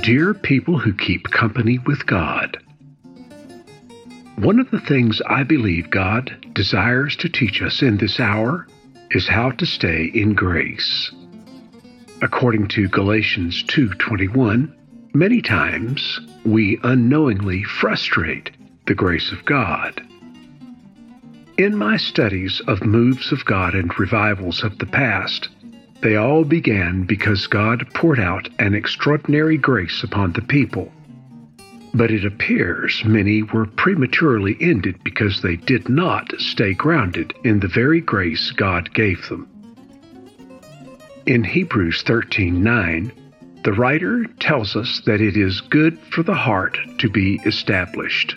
Dear people who keep company with God, one of the things I believe God desires to teach us in this hour is how to stay in grace. According to Galatians 2:21, many times we unknowingly frustrate the grace of God. In my studies of moves of God and revivals of the past, they all began because God poured out an extraordinary grace upon the people. But it appears many were prematurely ended because they did not stay grounded in the very grace God gave them. In Hebrews 13:9, the writer tells us that it is good for the heart to be established.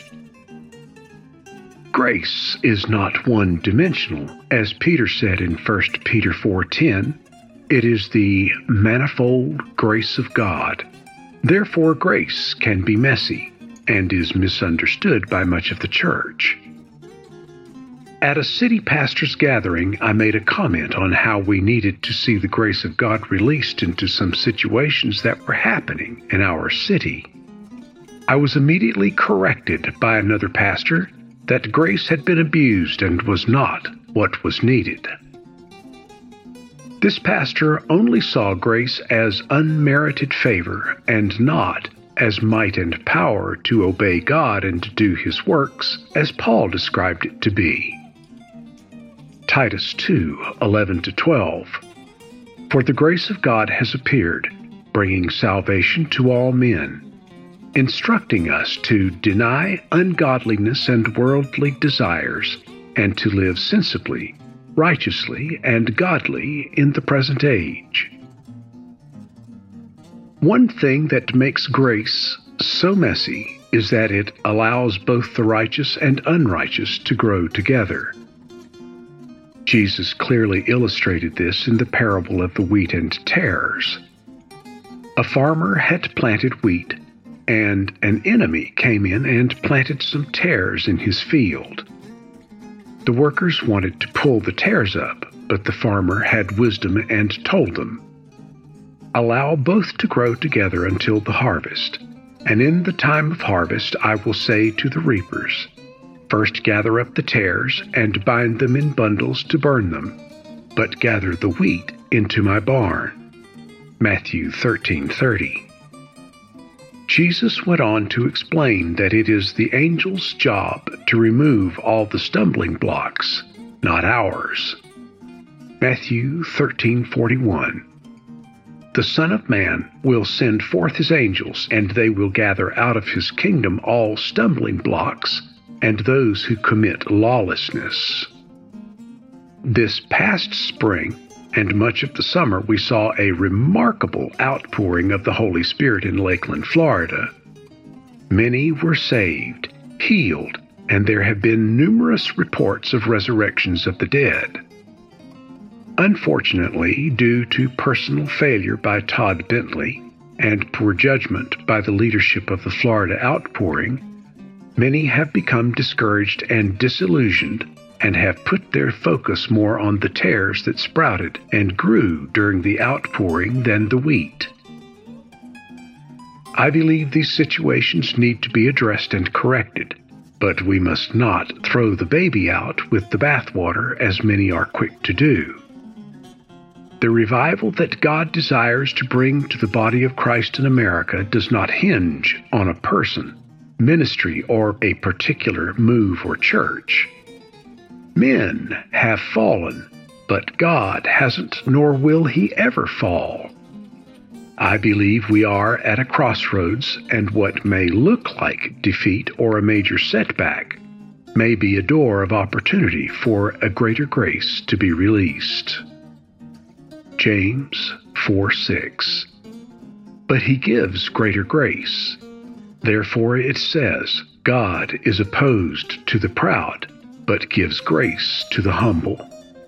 Grace is not one-dimensional, as Peter said in 1 Peter 4:10. It is the manifold grace of God. Therefore, grace can be messy and is misunderstood by much of the church. At a city pastor's gathering, I made a comment on how we needed to see the grace of God released into some situations that were happening in our city. I was immediately corrected by another pastor that grace had been abused and was not what was needed. This pastor only saw grace as unmerited favor and not as might and power to obey God and to do His works, as Paul described it to be. Titus 2:11-12. For the grace of God has appeared, bringing salvation to all men, instructing us to deny ungodliness and worldly desires, and to live sensibly, righteously, and godly in the present age. One thing that makes grace so messy is that it allows both the righteous and unrighteous to grow together. Jesus clearly illustrated this in the parable of the wheat and tares. A farmer had planted wheat, and an enemy came in and planted some tares in his field. The workers wanted to pull the tares up, but the farmer had wisdom and told them, "Allow both to grow together until the harvest, and in the time of harvest I will say to the reapers, first gather up the tares and bind them in bundles to burn them, but gather the wheat into my barn." Matthew 13:30. Jesus went on to explain that it is the angel's job to remove all the stumbling blocks, not ours. Matthew 13:41. The Son of Man will send forth His angels, and they will gather out of His kingdom all stumbling blocks and those who commit lawlessness. This past spring, and much of the summer, we saw a remarkable outpouring of the Holy Spirit in Lakeland, Florida. Many were saved, healed, and there have been numerous reports of resurrections of the dead. Unfortunately, due to personal failure by Todd Bentley and poor judgment by the leadership of the Florida outpouring, many have become discouraged and disillusioned and have put their focus more on the tares that sprouted and grew during the outpouring than the wheat. I believe these situations need to be addressed and corrected, but we must not throw the baby out with the bathwater as many are quick to do. The revival that God desires to bring to the body of Christ in America does not hinge on a person, ministry, or a particular move or church. Men have fallen, but God hasn't, nor will He ever fall. I believe we are at a crossroads, and what may look like defeat or a major setback may be a door of opportunity for a greater grace to be released. James 4:6. But He gives greater grace. Therefore it says, God is opposed to the proud, but gives grace to the humble.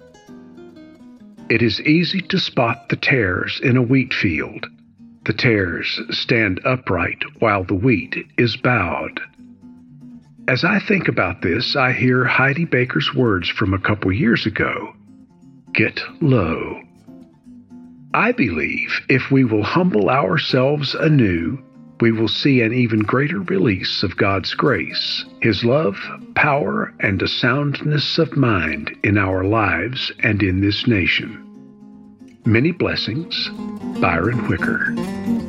It is easy to spot the tares in a wheat field. The tares stand upright while the wheat is bowed. As I think about this, I hear Heidi Baker's words from a couple years ago. Get low. I believe if we will humble ourselves anew, we will see an even greater release of God's grace, His love, power, and a soundness of mind in our lives and in this nation. Many blessings, Byron Whicker.